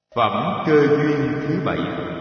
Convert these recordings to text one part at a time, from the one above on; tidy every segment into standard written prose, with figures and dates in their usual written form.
Phẩm cơ duyên thứ 7.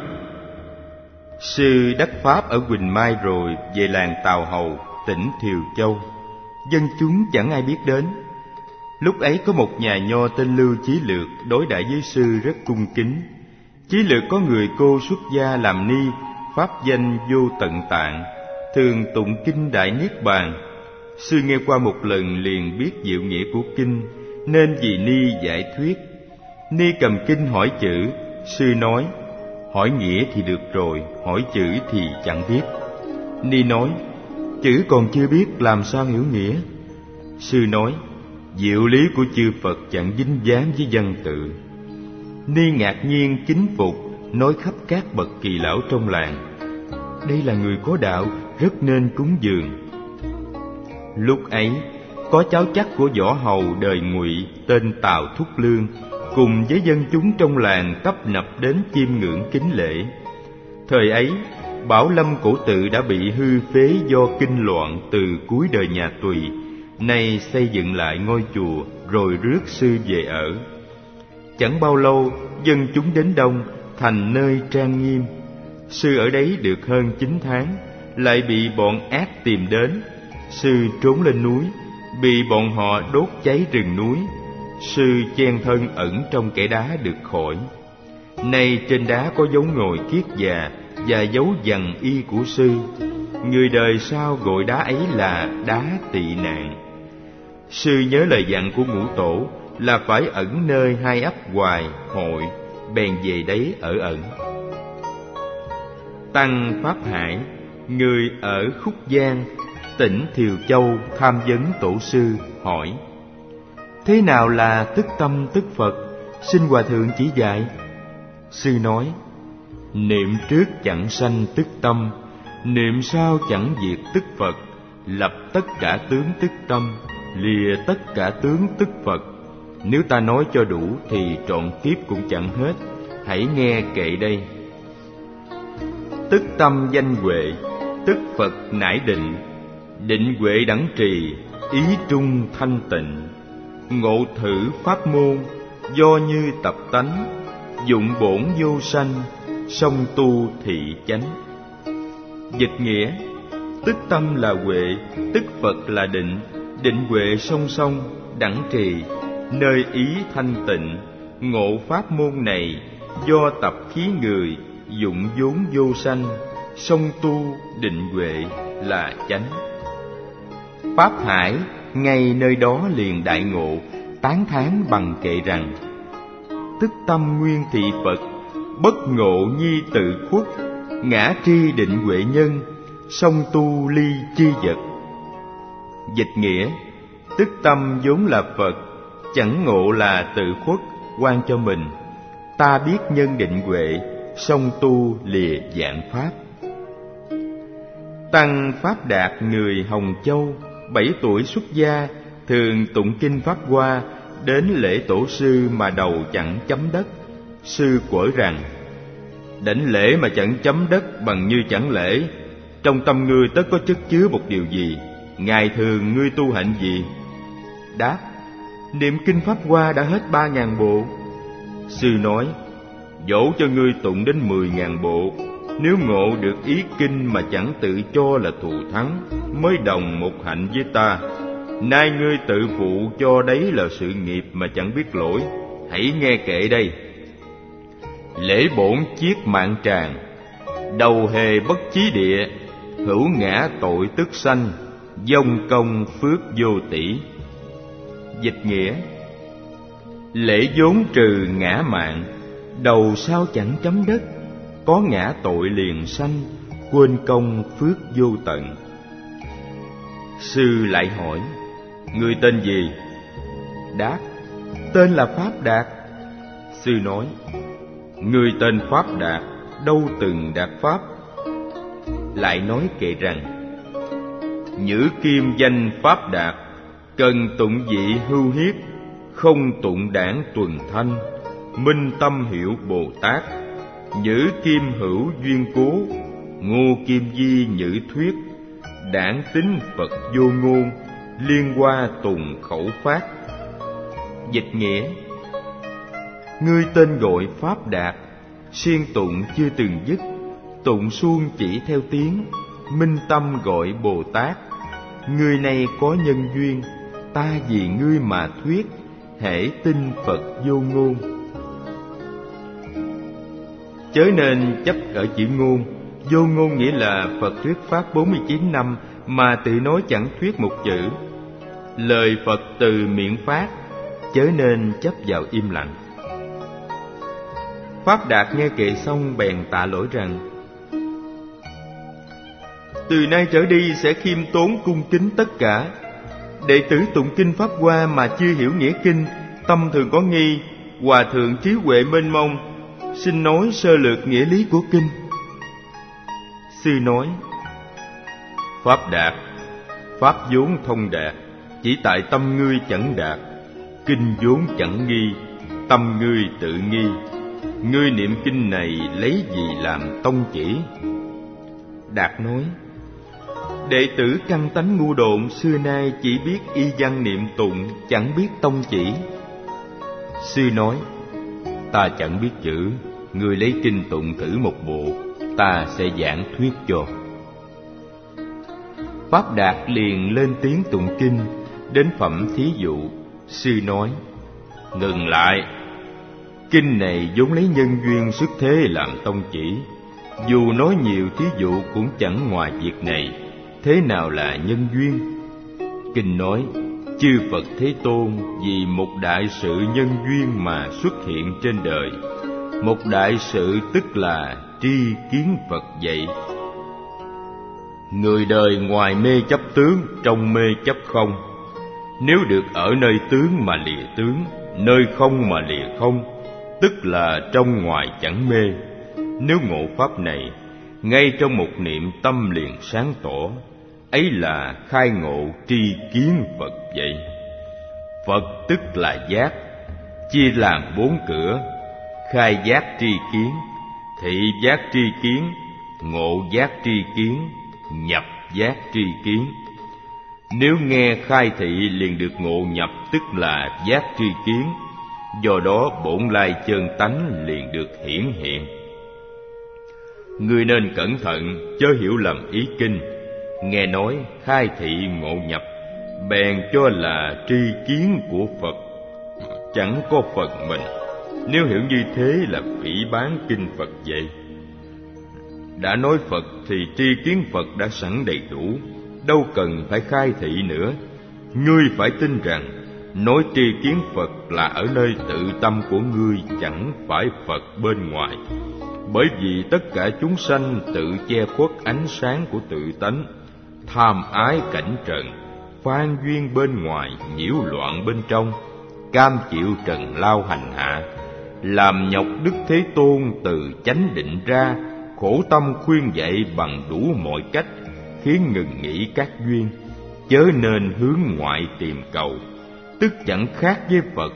Sư đắc pháp ở Quỳnh Mai rồi về làng Tào Hầu, tỉnh Thiều Châu. Dân chúng chẳng ai biết đến. Lúc ấy có một nhà nho tên Lưu Chí Lược đối đãi với sư rất cung kính. Chí Lược có người cô xuất gia làm ni, pháp danh Vô Tận Tạng, thường tụng kinh Đại Niết Bàn. Sư nghe qua một lần liền biết diệu nghĩa của kinh, nên vì ni giải thuyết. Ni cầm kinh hỏi chữ, sư nói: hỏi nghĩa thì được rồi, hỏi chữ thì chẳng biết. Ni nói: chữ còn chưa biết làm sao hiểu nghĩa? Sư nói: diệu lý của chư Phật chẳng dính dáng với văn tự. Ni ngạc nhiên kính phục, nói khắp các bậc kỳ lão trong làng: đây là người có đạo, rất nên cúng dường. Lúc ấy có cháu chắc của võ hầu đời Ngụy tên Tào Thúc Lương cùng với dân chúng trong làng tấp nập đến chiêm ngưỡng kính lễ. Thời ấy Bảo Lâm cổ tự đã bị hư phế do kinh loạn từ cuối đời nhà Tùy, nay xây dựng lại ngôi chùa rồi rước sư về ở. Chẳng bao lâu dân chúng đến đông, thành nơi trang nghiêm. Sư ở đấy được hơn 9 tháng, lại bị bọn ác tìm đến. Sư trốn lên núi, bị bọn họ đốt cháy rừng núi. Sư chen thân ẩn trong kẽ đá được khỏi. Nay trên đá có dấu ngồi kiết già và dấu vằn y của sư. Người đời sau gọi đá ấy là đá tị nạn. Sư nhớ lời dặn của Ngũ Tổ là phải ẩn nơi hai ấp Hoài, Hội, bèn về đấy ở ẩn. Tăng Pháp Hải, người ở Khúc Giang, tỉnh Thiều Châu, tham vấn tổ sư, hỏi: thế nào là tức tâm tức Phật? Xin Hòa Thượng chỉ dạy. Sư nói: niệm trước chẳng sanh tức tâm, niệm sau chẳng diệt tức Phật, lập tất cả tướng tức tâm, lìa tất cả tướng tức Phật. Nếu ta nói cho đủ thì trọn kiếp cũng chẳng hết. Hãy nghe kệ đây. Tức tâm danh huệ, tức Phật nải định, định huệ đẳng trì, ý trung thanh tịnh. Ngộ thử pháp môn, do như tập tánh, dụng bổn vô sanh, song tu thị chánh. Dịch nghĩa: tức tâm là huệ, tức Phật là định, định huệ song song, đẳng trì, nơi ý thanh tịnh. Ngộ pháp môn này, do tập khí người, dụng vốn vô sanh, song tu định huệ là chánh. Pháp Hải ngay nơi đó liền đại ngộ, tán thán bằng kệ rằng: tức tâm nguyên thị Phật, bất ngộ nhi tự khuất, ngã tri định huệ nhân, song tu ly chi vật. Dịch nghĩa: tức tâm vốn là Phật, chẳng ngộ là tự khuất, quan cho mình. Ta biết nhân định huệ, song tu lìa vạn pháp. Tăng Pháp Đạt người Hồng Châu, 7 tuổi xuất gia, thường tụng kinh Pháp Hoa, đến lễ tổ sư mà đầu chẳng chấm đất. Sư quở rằng: đảnh lễ mà chẳng chấm đất bằng như chẳng lễ. Trong tâm ngươi tất có chất chứa một điều gì? Ngày thường ngươi tu hạnh gì? Đáp: niệm kinh Pháp Hoa đã hết 3.000 bộ. Sư nói: dẫu cho ngươi tụng đến 10.000 bộ, nếu ngộ được ý kinh mà chẳng tự cho là thù thắng, mới đồng một hạnh với ta. Nay ngươi tự phụ cho đấy là sự nghiệp mà chẳng biết lỗi. Hãy nghe kệ đây. Lễ bổn chiết mạng tràng, đầu hề bất chí địa, hữu ngã tội tức sanh, dông công phước vô tỷ. Dịch nghĩa: lễ vốn trừ ngã mạng, đầu sao chẳng chấm đất, có ngã tội liền sanh, quên công phước vô tận. Sư lại hỏi: ngươi tên gì? Đáp: tên là Pháp Đạt. Sư nói: ngươi tên Pháp Đạt, đâu từng đạt pháp? Lại nói kệ rằng: nhữ kim danh Pháp Đạt, cần tụng vị hưu hiếp, không tụng đảng tuần thanh, minh tâm hiệu Bồ Tát. Nhữ kim hữu duyên cố, ngô kim di nhữ thuyết, đảng tính Phật vô ngôn, liên hoa tùng khẩu phát. Dịch nghĩa: Ngươi tên gọi Pháp Đạt, siêng tụng chưa từng dứt, tụng suông chỉ theo tiếng, minh tâm gọi Bồ Tát. Ngươi này có nhân duyên, ta vì ngươi mà thuyết, hễ tin Phật vô ngôn. Chớ nên chấp ở chữ ngôn. Vô ngôn nghĩa là Phật thuyết pháp 49 năm mà tự nói chẳng thuyết một chữ. Lời Phật từ miệng phát, chớ nên chấp vào im lặng. Pháp Đạt nghe kệ xong bèn tạ lỗi rằng: từ nay trở đi sẽ khiêm tốn cung kính tất cả. Đệ tử tụng kinh Pháp Hoa mà chưa hiểu nghĩa kinh, tâm thường có nghi. Hòa thượng trí huệ mênh mông, xin nói sơ lược nghĩa lý của kinh. Sư nói: Pháp Đạt, pháp vốn thông đạt, chỉ tại tâm ngươi chẳng đạt. Kinh vốn chẳng nghi, tâm ngươi tự nghi. Ngươi niệm kinh này lấy gì làm tông chỉ? Đạt nói: đệ tử căn tánh ngu độn, xưa nay chỉ biết y văn niệm tụng, chẳng biết tông chỉ. Sư nói: ta chẳng biết chữ, ngươi lấy kinh tụng thử một bộ, ta sẽ giảng thuyết cho. Pháp Đạt liền lên tiếng tụng kinh, đến phẩm thí dụ. Sư nói: ngừng lại. Kinh này vốn lấy nhân duyên xuất thế làm tông chỉ, dù nói nhiều thí dụ cũng chẳng ngoài việc này. Thế nào là nhân duyên? Kinh nói: chư Phật Thế Tôn vì một đại sự nhân duyên mà xuất hiện trên đời. Một đại sự tức là tri kiến Phật dạy. Người đời ngoài mê chấp tướng, trong mê chấp không. Nếu được ở nơi tướng mà lìa tướng, nơi không mà lìa không, tức là trong ngoài chẳng mê. Nếu ngộ pháp này, ngay trong một niệm tâm liền sáng tỏ, ấy là khai ngộ tri kiến Phật vậy. Phật tức là giác, chia làm 4 cửa: khai giác tri kiến, thị giác tri kiến, ngộ giác tri kiến, nhập giác tri kiến. Nếu nghe khai thị liền được ngộ nhập, tức là giác tri kiến. Do đó bổn lai chân tánh liền được hiển hiện. Ngươi nên cẩn thận, chớ hiểu lầm ý kinh. Nghe nói khai thị ngộ nhập, bèn cho là tri kiến của Phật, chẳng có Phật mình. Nếu hiểu như thế là phỉ báng kinh Phật vậy. Đã nói Phật thì tri kiến Phật đã sẵn đầy đủ, đâu cần phải khai thị nữa. Ngươi phải tin rằng nói tri kiến Phật là ở nơi tự tâm của ngươi, chẳng phải Phật bên ngoài. Bởi vì tất cả chúng sanh tự che khuất ánh sáng của tự tánh, tham ái cảnh trần, phan duyên bên ngoài, nhiễu loạn bên trong, cam chịu trần lao hành hạ, làm nhọc Đức Thế Tôn từ chánh định ra, khổ tâm khuyên dạy bằng đủ mọi cách, khiến ngừng nghĩ các duyên, chớ nên hướng ngoại tìm cầu, tức chẳng khác với Phật.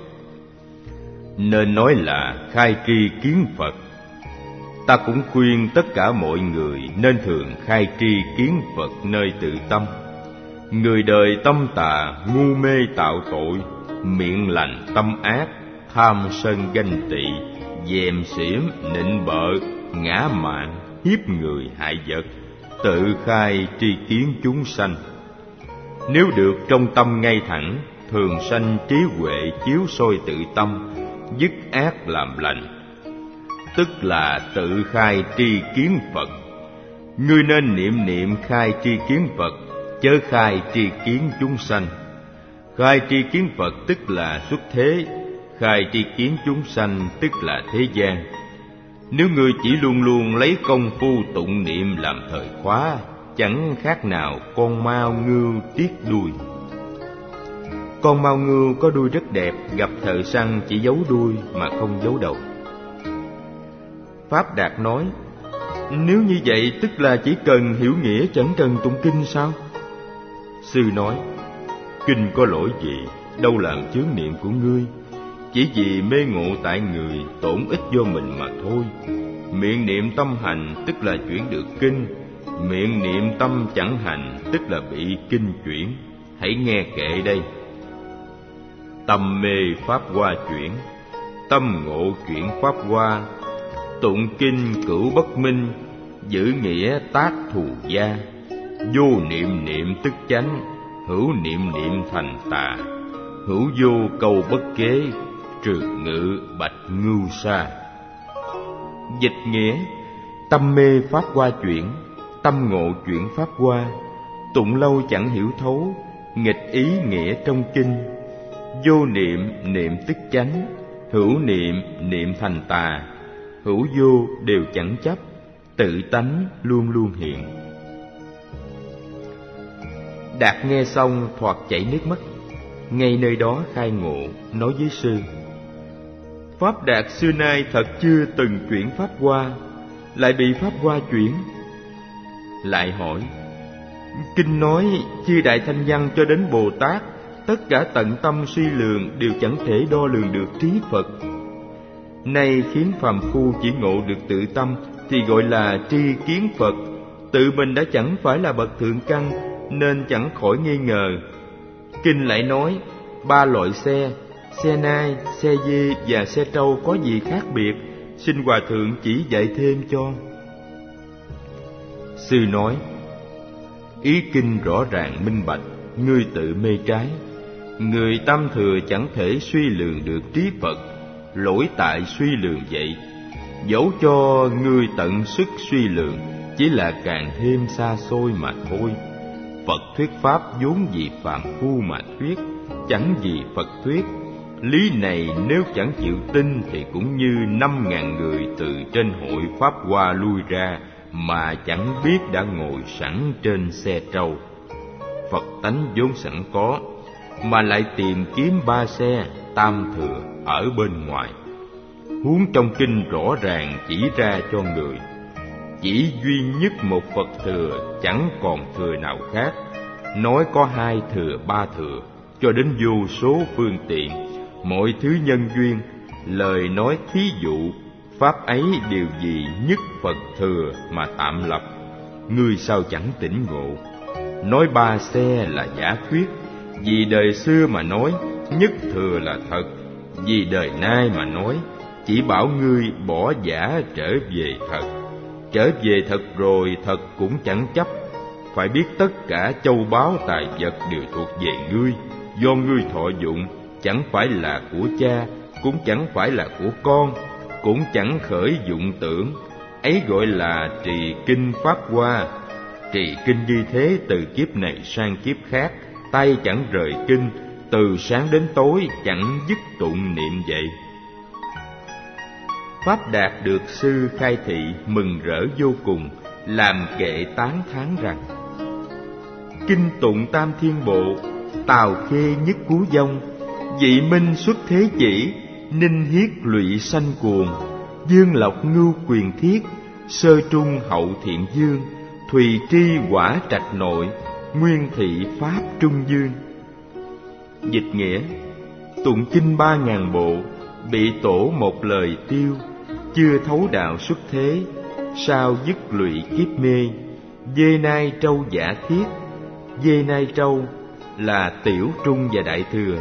Nên nói là khai tri kiến Phật. Ta cũng khuyên tất cả mọi người nên thường khai tri kiến Phật nơi tự tâm. Người đời tâm tà, ngu mê tạo tội, miệng lành tâm ác, tham sân ganh tị, dèm xỉm, nịnh bợ, ngã mạn, hiếp người hại vật, tự khai tri kiến chúng sanh. Nếu được trong tâm ngay thẳng, thường sanh trí huệ chiếu soi tự tâm, dứt ác làm lành, tức là tự khai tri kiến Phật. Ngươi nên niệm khai tri kiến Phật, chớ khai tri kiến chúng sanh. Khai tri kiến Phật tức là xuất thế, khai tri kiến chúng sanh tức là thế gian. Nếu ngươi chỉ luôn luôn lấy công phu tụng niệm làm thời khóa, chẳng khác nào con mao ngưu tiếc đuôi. Con mao ngưu có đuôi rất đẹp, gặp thợ săn chỉ giấu đuôi mà không giấu đầu. Pháp Đạt nói: nếu như vậy tức là chỉ cần hiểu nghĩa, chẳng cần tụng kinh sao? Sư nói: kinh có lỗi gì, đâu làm chướng niệm của ngươi. Chỉ vì mê ngộ tại người, tổn ích do mình mà thôi. Miệng niệm tâm hành tức là chuyển được kinh, miệng niệm tâm chẳng hành tức là bị kinh chuyển. Hãy nghe kệ đây. Tâm mê pháp hoa chuyển, tâm ngộ chuyển pháp hoa. Tụng kinh cửu bất minh, giữ nghĩa tác thù gia. Vô niệm niệm tức chánh, hữu niệm niệm thành tà. Hữu vô câu bất kế, trường ngự bạch ngưu sa. Dịch nghĩa: tâm mê pháp hoa chuyển, tâm ngộ chuyển pháp hoa. Tụng lâu chẳng hiểu thấu, nghịch ý nghĩa trong kinh. Vô niệm niệm tức chánh, hữu niệm niệm thành tà. Hữu vô đều chẳng chấp, tự tánh luôn luôn hiện. Đạt nghe xong thoạt chảy nước mắt, ngay nơi đó khai ngộ, nói với sư: Pháp Đạt xưa nay thật chưa từng chuyển pháp hoa, lại bị pháp hoa chuyển. Lại hỏi: kinh nói chư đại thanh văn cho đến Bồ Tát, tất cả tận tâm suy lường đều chẳng thể đo lường được trí Phật. Nay khiến phàm phu chỉ ngộ được tự tâm thì gọi là tri kiến Phật. Tự mình đã chẳng phải là bậc thượng căn, nên chẳng khỏi nghi ngờ. Kinh lại nói 3 loại xe, xe nai, xe dê và xe trâu có gì khác biệt, xin hòa thượng chỉ dạy thêm cho. Sư nói: ý kinh rõ ràng minh bạch, ngươi tự mê trái. Người tam thừa chẳng thể suy lường được trí Phật, lỗi tại suy lường vậy. Dẫu cho ngươi tận sức suy lường, chỉ là càng thêm xa xôi mà thôi. Phật thuyết pháp vốn vì phàm phu mà thuyết, chẳng vì Phật thuyết. Lý này nếu chẳng chịu tin thì cũng như 5.000 người từ trên hội pháp hoa lui ra mà chẳng biết đã ngồi sẵn trên xe trâu. Phật tánh vốn sẵn có, mà lại tìm kiếm 3 xe tam thừa ở bên ngoài. Huống trong kinh rõ ràng chỉ ra cho người, chỉ duy nhất một Phật thừa, chẳng còn thừa nào khác. Nói có 2 thừa 3 thừa, cho đến vô số phương tiện, mọi thứ nhân duyên. Lời nói thí dụ, pháp ấy đều vì nhất Phật thừa mà tạm lập. Ngươi sao chẳng tỉnh ngộ? Nói 3 xe là giả thuyết, vì đời xưa mà nói nhất thừa là thật, vì đời nay mà nói chỉ bảo ngươi bỏ giả trở về thật. Trở về thật rồi, thật cũng chẳng chấp. Phải biết tất cả châu báu tài vật đều thuộc về ngươi, do ngươi thọ dụng, chẳng phải là của cha, cũng chẳng phải là của con, cũng chẳng khởi dụng tưởng. Ấy gọi là trì kinh pháp hoa. Trì kinh như thế từ kiếp này sang kiếp khác, tay chẳng rời kinh, từ sáng đến tối chẳng dứt tụng niệm vậy. Pháp Đạt được sư khai thị mừng rỡ vô cùng, làm kệ tán thán rằng: kinh tụng tam thiên bộ, tào khê nhất cú dông. Dị minh xuất thế chỉ, ninh hiết lụy sanh cuồng. Dương lộc ngưu quyền thiết, sơ trung hậu thiện dương. Thùy tri quả trạch nội, nguyên thị pháp trung dương. Dịch nghĩa: tụng kinh 3.000 bộ, bị tổ một lời tiêu. Chưa thấu đạo xuất thế, sao dứt lụy kiếp mê. Dê nai trâu giả thiết, dê nai trâu là tiểu trung và đại thừa.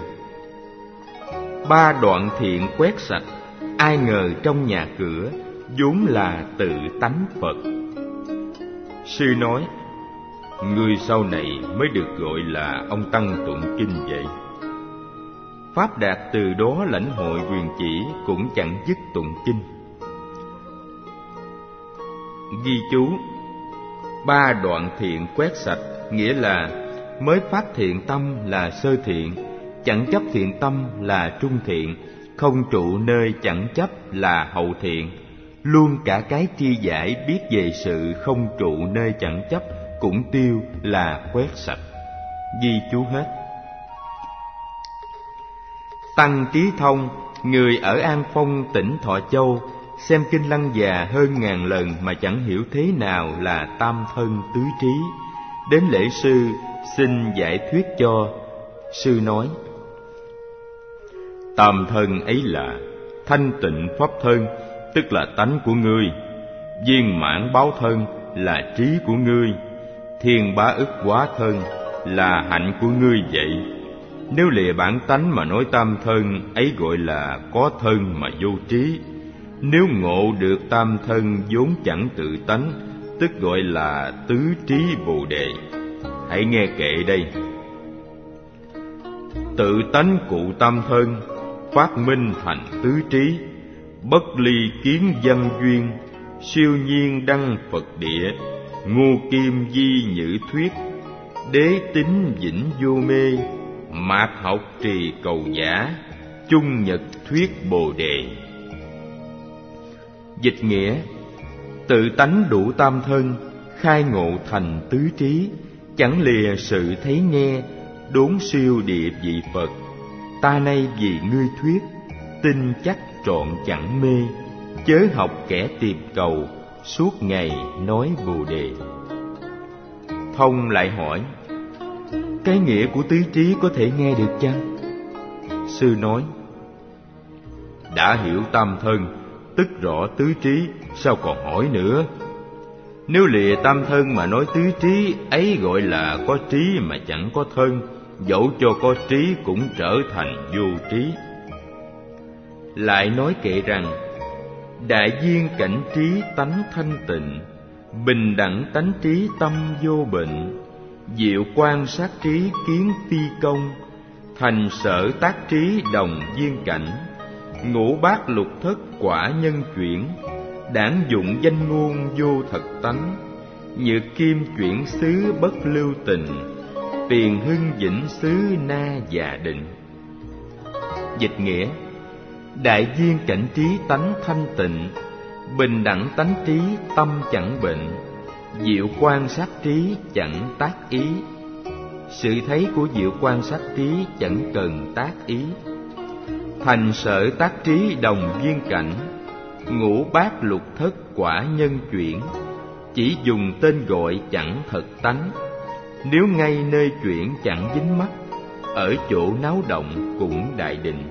3 đoạn thiện quét sạch, ai ngờ trong nhà cửa vốn là tự tánh Phật. Sư nói: ngươi sau này mới được gọi là ông tăng tụng kinh vậy. Pháp Đạt từ đó lãnh hội quyền chỉ, cũng chẳng dứt tụng kinh. Ghi chú: 3 đoạn thiện quét sạch nghĩa là mới phát thiện tâm là sơ thiện, chẳng chấp thiện tâm là trung thiện, không trụ nơi chẳng chấp là hậu thiện. Luôn cả cái tri giải biết về sự không trụ nơi chẳng chấp cũng tiêu là quét sạch. Ghi chú hết. Tăng Trí Thông, người ở An Phong tỉnh Thọ Châu, xem kinh Lăng Già hơn 1000 lần mà chẳng hiểu thế nào là tam thân tứ trí. Đến lễ sư xin giải thuyết cho. Sư nói: tam thân ấy là thanh tịnh pháp thân, tức là tánh của ngươi. Viên mãn báo thân là trí của ngươi. Thiên bá ức hóa thân là hạnh của ngươi vậy. Nếu lìa bản tánh mà nói tam thân, ấy gọi là có thân mà vô trí. Nếu ngộ được tam thân vốn chẳng tự tánh, tức gọi là tứ trí Bồ Đề. Hãy nghe kệ đây. Tự tánh cụ tam thân, phát minh thành tứ trí. Bất ly kiến văn duyên, siêu nhiên đăng Phật địa. Ngô kim di nhữ thuyết, đế tính vĩnh vô mê. Mạt học trì cầu giả, chung nhật thuyết Bồ Đề. Dịch nghĩa: tự tánh đủ tam thân, khai ngộ thành tứ trí. Chẳng lìa sự thấy nghe, đốn siêu địa vị Phật. Ta nay vì ngươi thuyết, tin chắc trọn chẳng mê. Chớ học kẻ tìm cầu, suốt ngày nói Bồ Đề. Thông lại hỏi: cái nghĩa của tứ trí có thể nghe được chăng? Sư nói: đã hiểu tam thân, tức rõ tứ trí, sao còn hỏi nữa? Nếu lìa tam thân mà nói tứ trí, ấy gọi là có trí mà chẳng có thân. Dẫu cho có trí cũng trở thành vô trí. Lại nói kệ rằng: đại duyên cảnh trí tánh thanh tịnh, bình đẳng tánh trí tâm vô bệnh. Diệu quan sát trí kiến phi công, thành sở tác trí đồng duyên cảnh. Ngũ bát lục thất quả nhân chuyển, đảng dụng danh ngôn vô thật tánh. Nhược kim chuyển xứ bất lưu tình, tiền hưng vĩnh xứ na già định. Dịch nghĩa: đại duyên cảnh trí tánh thanh tịnh, bình đẳng tánh trí tâm chẳng bệnh. Diệu quan sát trí chẳng tác ý. Sự thấy của diệu quan sát trí chẳng cần tác ý. Thành sở tác trí đồng duyên cảnh, ngũ bát lục thất quả nhân chuyển. Chỉ dùng tên gọi chẳng thật tánh, nếu ngay nơi chuyển chẳng dính mắc. Ở chỗ náo động cũng đại định.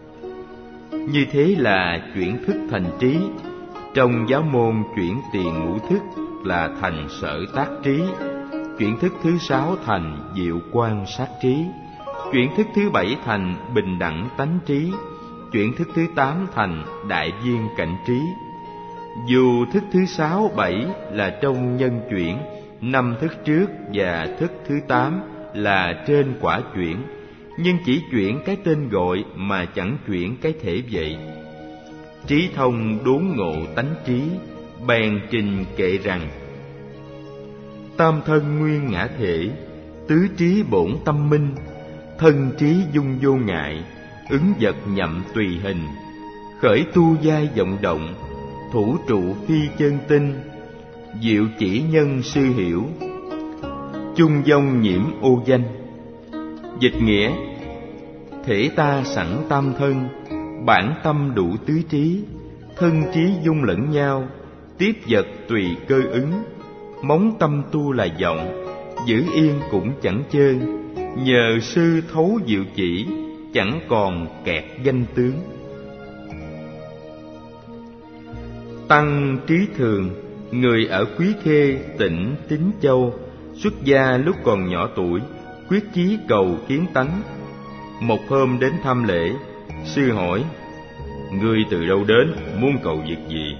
Như thế là chuyển thức thành trí. Trong giáo môn chuyển tiền ngũ thức là thành sở tác trí. Chuyển thức thứ 6 thành diệu quan sát trí. Chuyển thức thứ 7 thành bình đẳng tánh trí. Chuyển thức thứ 8 thành đại duyên cảnh trí. Dù thức thứ 6, 7 là trong nhân chuyển, 5 thức trước và thức thứ 8 là trên quả chuyển, nhưng chỉ chuyển cái tên gọi mà chẳng chuyển cái thể vậy. Trí thông đốn ngộ tánh trí, bèn trình kệ rằng: tam thân nguyên ngã thể, tứ trí bổn tâm minh. Thân trí dung vô ngại, ứng vật nhậm tùy hình. Khởi tu giai vọng động, thủ trụ phi chân tinh. Diệu chỉ nhân sư hiểu, chung vong nhiễm ô danh. Dịch nghĩa: thể ta sẵn tam thân, bản tâm đủ tứ trí. Thân trí dung lẫn nhau, tiếp vật tùy cơ ứng. Móng tâm tu là vọng, giữ yên cũng chẳng chơi. Nhờ sư thấu diệu chỉ, chẳng còn kẹt danh tướng. Tăng Trí Thường, người ở Quý Khê, tỉnh Tín Châu, xuất gia lúc còn nhỏ tuổi, quyết chí cầu kiến tánh. Một hôm đến thăm lễ, sư hỏi: ngươi từ đâu đến, muốn cầu việc gì?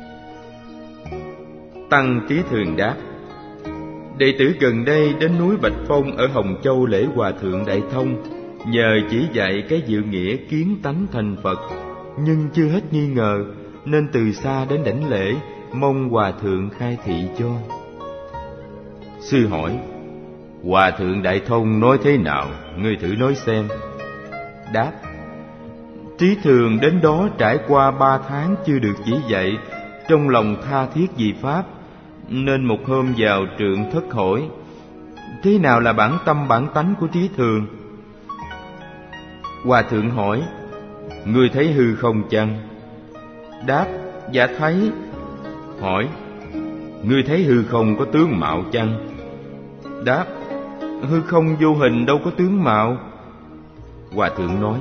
Tăng Trí Thường đáp: đệ tử gần đây đến núi Bạch Phong ở Hồng Châu lễ Hòa Thượng Đại Thông, nhờ chỉ dạy cái diệu nghĩa kiến tánh thành Phật, nhưng chưa hết nghi ngờ, nên từ xa đến đảnh lễ, mong Hòa Thượng khai thị cho. Sư hỏi: Hòa Thượng Đại Thông nói thế nào, ngươi thử nói xem. Đáp: Trí Thường đến đó trải qua 3 tháng chưa được chỉ dạy, trong lòng tha thiết vì Pháp, nên một hôm vào trượng thất hỏi: thế nào là bản tâm bản tánh của Trí Thường? Hòa Thượng hỏi: ngươi thấy hư không chăng? Đáp: dạ thấy. Hỏi: ngươi thấy hư không có tướng mạo chăng? Đáp: hư không vô hình đâu có tướng mạo. Hòa Thượng nói: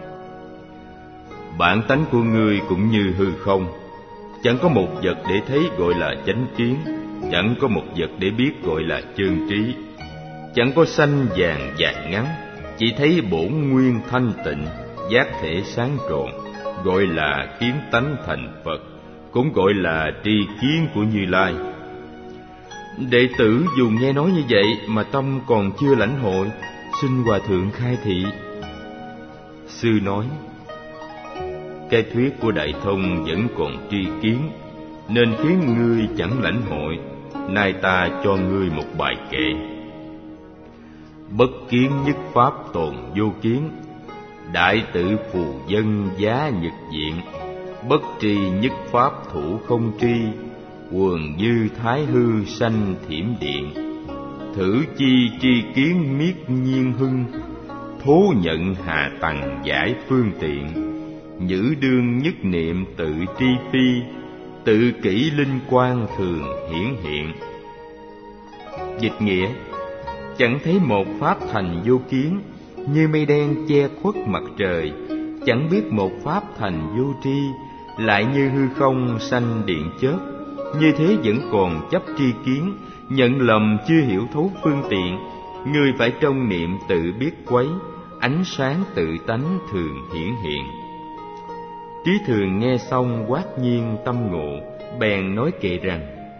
bản tánh của ngươi cũng như hư không, chẳng có một vật để thấy gọi là chánh kiến, chẳng có một vật để biết gọi là chân trí, chẳng có xanh vàng dài ngắn, chỉ thấy bổn nguyên thanh tịnh, giác thể sáng tròn, gọi là kiến tánh thành Phật, cũng gọi là tri kiến của Như Lai. Đệ tử dù nghe nói như vậy mà tâm còn chưa lãnh hội, xin Hòa Thượng khai thị. Sư nói: cái thuyết của Đại Thông vẫn còn tri kiến, nên khiến ngươi chẳng lãnh hội. Nay ta cho ngươi một bài kệ: bất kiến nhất pháp tồn vô kiến, đại tự phù dân giá nhật diện. Bất tri nhất pháp thủ không tri, quần dư thái hư sanh thiểm điện. Thử chi tri kiến miết nhiên hưng, thố nhận hà tầng giải phương tiện. Nhữ đương nhất niệm tự tri phi, tự kỷ linh quang thường hiển hiện. Dịch nghĩa: chẳng thấy một pháp thành vô kiến, như mây đen che khuất mặt trời. Chẳng biết một pháp thành vô tri, lại như hư không sanh điện chớp. Như thế vẫn còn chấp tri kiến, nhận lầm chưa hiểu thấu phương tiện. Người phải trong niệm tự biết quấy, ánh sáng tự tánh thường hiển hiện. Trí Thường nghe xong quát nhiên tâm ngộ, bèn nói kệ rằng: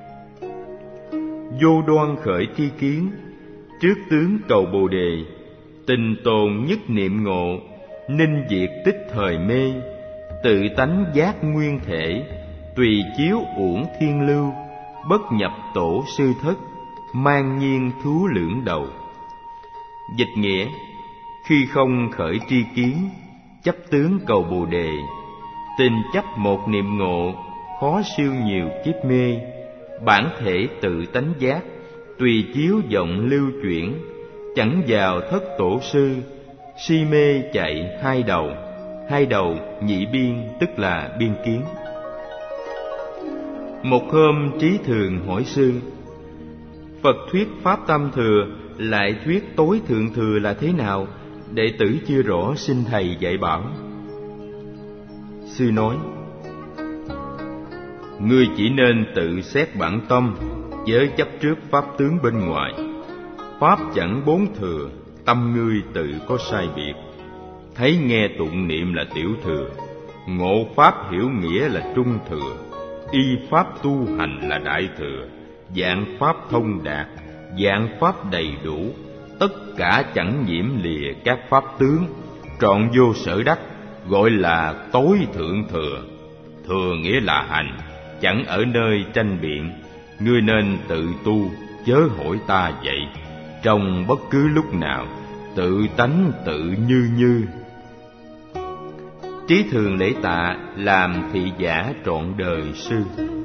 vô đoan khởi tri kiến, trước tướng cầu Bồ đề. Tình tồn nhất niệm ngộ, ninh diệt tích thời mê. Tự tánh giác nguyên thể, tùy chiếu uổng thiên lưu. Bất nhập tổ sư thất, mang nhiên thú lưỡng đầu. Dịch nghĩa: khi không khởi tri kiến, chấp tướng cầu Bồ đề. Tình chấp một niệm ngộ, khó siêu nhiều kiếp mê. Bản thể tự tánh giác, tùy chiếu vọng lưu chuyển. Chẳng vào thất tổ sư, si mê chạy hai đầu. Hai đầu nhị biên tức là biên kiến. Một hôm Trí Thường hỏi sư: Phật thuyết pháp tam thừa, lại thuyết tối thượng thừa là thế nào? Đệ tử chưa rõ, xin thầy dạy bảo. Sư nói: ngươi chỉ nên tự xét bản tâm, chớ chấp trước pháp tướng bên ngoài. Pháp chẳng bốn thừa, tâm ngươi tự có sai biệt. Thấy nghe tụng niệm là tiểu thừa, ngộ pháp hiểu nghĩa là trung thừa, y pháp tu hành là đại thừa, dạng pháp thông đạt, dạng pháp đầy đủ, tất cả chẳng nhiễm lìa các pháp tướng, trọn vô sở đắc, gọi là tối thượng thừa. Thừa nghĩa là hành, chẳng ở nơi tranh biện. Ngươi nên tự tu, chớ hỏi ta vậy. Trong bất cứ lúc nào, tự tánh tự như như. Trí Thường lễ tạ, làm thị giả trọn đời sư.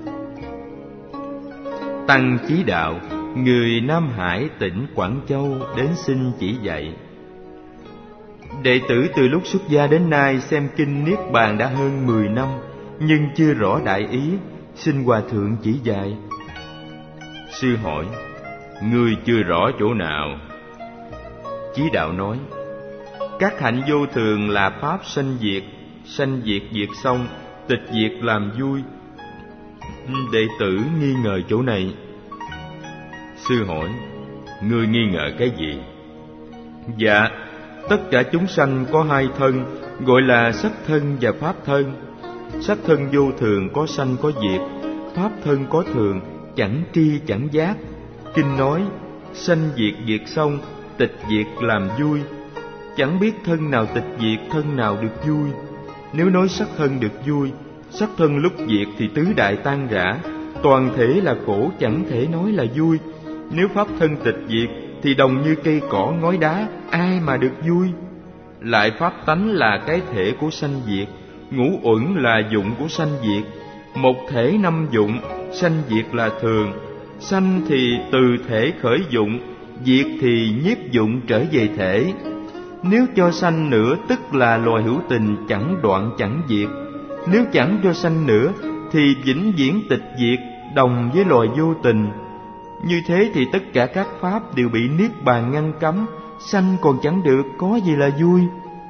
Tăng Chí Đạo, người Nam Hải tỉnh Quảng Châu đến xin chỉ dạy. Đệ tử từ lúc xuất gia đến nay xem kinh Niết Bàn đã hơn 10 năm, nhưng chưa rõ đại ý, xin Hòa Thượng chỉ dạy. Sư hỏi: ngươi chưa rõ chỗ nào? Chí Đạo nói: các hạnh vô thường là pháp sanh diệt, sanh diệt diệt xong, tịch diệt làm vui. Đệ tử nghi ngờ chỗ này. Sư hỏi: ngươi nghi ngờ cái gì? Dạ, tất cả chúng sanh có hai thân, gọi là sắc thân và pháp thân. Sắc thân vô thường, có sanh có diệt. Pháp thân có thường, chẳng tri chẳng giác. Kinh nói: sanh diệt diệt xong, tịch diệt làm vui. Chẳng biết thân nào tịch diệt, thân nào được vui. Nếu nói sắc thân được vui, sắc thân lúc diệt thì tứ đại tan rã, toàn thể là khổ, chẳng thể nói là vui. Nếu pháp thân tịch diệt thì đồng như cây cỏ ngói đá, ai mà được vui? Lại pháp tánh là cái thể của sanh diệt, ngũ uẩn là dụng của sanh diệt. Một thể năm dụng, sanh diệt là thường. Sanh thì từ thể khởi dụng, diệt thì nhiếp dụng trở về thể. Nếu cho sanh nữa, tức là loài hữu tình chẳng đoạn chẳng diệt. Nếu chẳng cho sanh nữa, thì vĩnh viễn tịch diệt, đồng với loài vô tình. Như thế thì tất cả các pháp đều bị Niết Bàn ngăn cấm, sanh còn chẳng được, có gì là vui?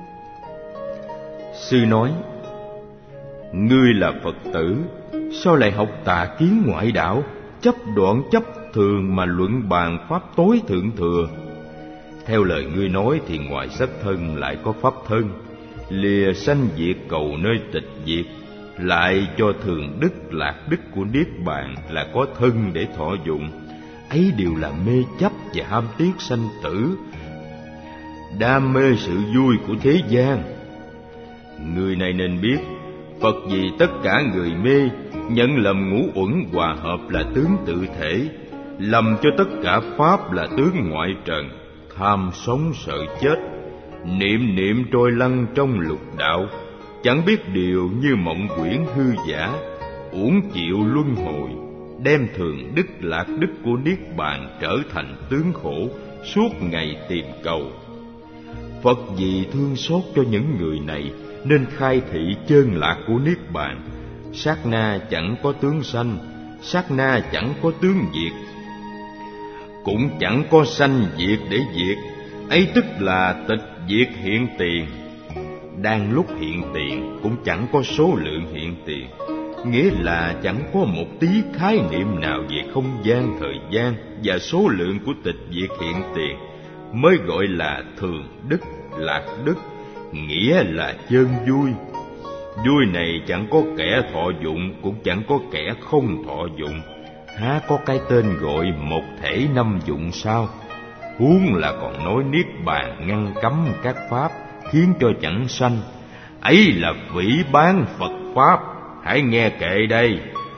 Sư nói: ngươi là Phật tử, sao lại học tà kiến ngoại đạo, chấp đoạn chấp thường mà luận bàn pháp tối thượng thừa? Theo lời ngươi nói thì ngoài sắc thân lại có pháp thân, lìa sanh diệt cầu nơi tịch diệt, lại cho thường đức lạc đức của Niết Bàn là có thân để thọ dụng. Ấy đều là mê chấp và ham tiếc sanh tử, đam mê sự vui của thế gian. Người này nên biết, Phật vì tất cả người mê, nhận lầm ngũ uẩn hòa hợp là tướng tự thể, lầm cho tất cả pháp là tướng ngoại trần, tham sống sợ chết, niệm niệm trôi lăn trong lục đạo, chẳng biết điều như mộng quyển hư giả, uổng chịu luân hồi, đem thường đức lạc đức của Niết Bàn trở thành tướng khổ, suốt ngày tìm cầu. Phật vì thương xót cho những người này nên khai thị chân lạc của Niết Bàn. Sát na chẳng có tướng sanh, sát na chẳng có tướng diệt, cũng chẳng có sanh diệt để diệt, ấy tức là tịch diệt hiện tiền. Đang lúc hiện tiền cũng chẳng có số lượng hiện tiền, nghĩa là chẳng có một tí khái niệm nào về không gian, thời gian và số lượng của tịch diệt hiện tiền, mới gọi là thường đức lạc đức, nghĩa là chân vui. Vui này chẳng có kẻ thọ dụng, cũng chẳng có kẻ không thọ dụng, há có cái tên gọi một thể năm dụng sao? Huống là còn nói Niết Bàn ngăn cấm các pháp, khiến cho chẳng sanh, ấy là phỉ báng Phật pháp. Hãy nghe kệ đây.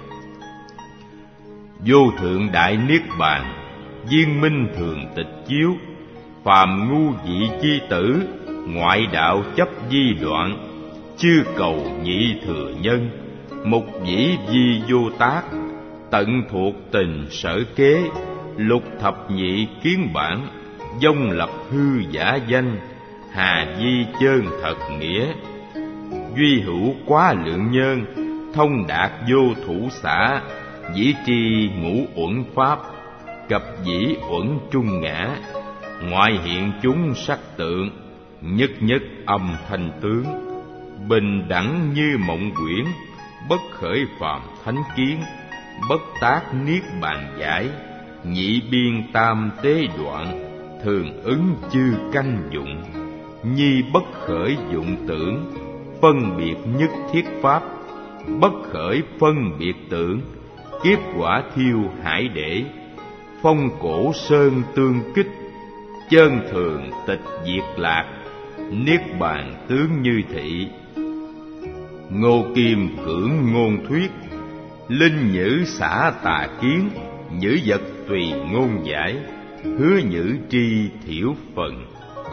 Vô thượng đại Niết Bàn, viên minh thường tịch chiếu, phàm ngu dị chi tử, ngoại đạo chấp di đoạn, chư cầu nhị thừa nhân, mục dĩ di vô tác, tận thuộc tình sở kế, lục thập nhị kiến bản, vong lập hư giả danh, hà di chơn thật nghĩa, duy hữu quá lượng nhân, thông đạt vô thủ xã, dĩ tri ngũ uẩn pháp, cập dĩ uẩn trung ngã, ngoại hiện chúng sắc tượng, nhất nhất âm thanh tướng, bình đẳng như mộng quyển, bất khởi phàm thánh kiến, bất tác niết bàn giải, nhị biên tam tế đoạn, thường ứng chư căn dụng, nhi bất khởi dụng tưởng, phân biệt nhất thiết pháp, bất khởi phân biệt tưởng, kiếp quả thiêu hải để, phong cổ sơn tương kích, chân thường tịch diệt lạc, niết bàn tướng như thị. Ngô Kim cưỡng ngôn thuyết, linh nhữ xả tà kiến, nhữ vật tùy ngôn giải, hứa nhữ tri thiểu phần.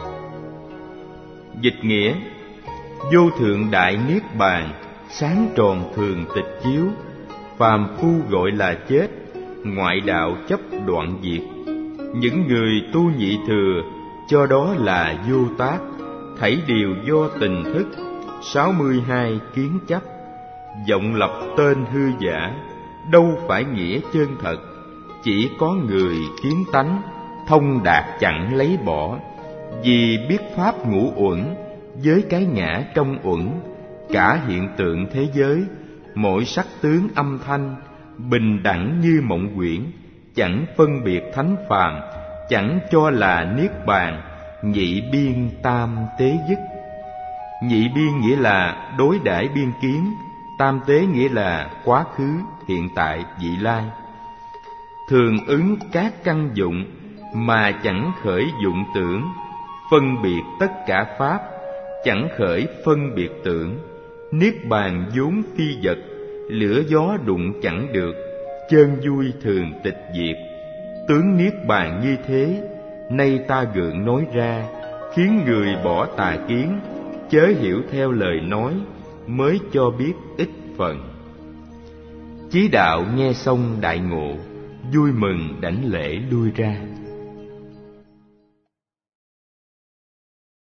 Dịch nghĩa: vô thượng đại niết bàn, sáng tròn thường tịch chiếu, phàm phu gọi là chết, ngoại đạo chấp đoạn diệt. Những người tu nhị thừa cho đó là vô tác, thảy đều do tình thức, 62 kiến chấp, vọng lập tên hư giả, đâu phải nghĩa chân thật. Chỉ có người kiến tánh, thông đạt chẳng lấy bỏ, vì biết pháp ngũ uẩn, với cái ngã trong uẩn, cả hiện tượng thế giới, mỗi sắc tướng âm thanh, bình đẳng như mộng quyển, chẳng phân biệt thánh phàm, chẳng cho là niết bàn, nhị biên tam tế dứt. Nhị biên nghĩa là đối đãi biên kiến, tam tế nghĩa là quá khứ, hiện tại, vị lai. Thường ứng các căn dụng mà chẳng khởi dụng tưởng, phân biệt tất cả pháp, chẳng khởi phân biệt tưởng. Niết bàn vốn phi vật, lửa gió đụng chẳng được, chân vui thường tịch diệt. Tướng niết bàn như thế, nay ta gượng nói ra, khiến người bỏ tà kiến, chớ hiểu theo lời nói, mới cho biết ít phần. Chí đạo nghe xong đại ngộ, vui mừng đảnh lễ lui ra.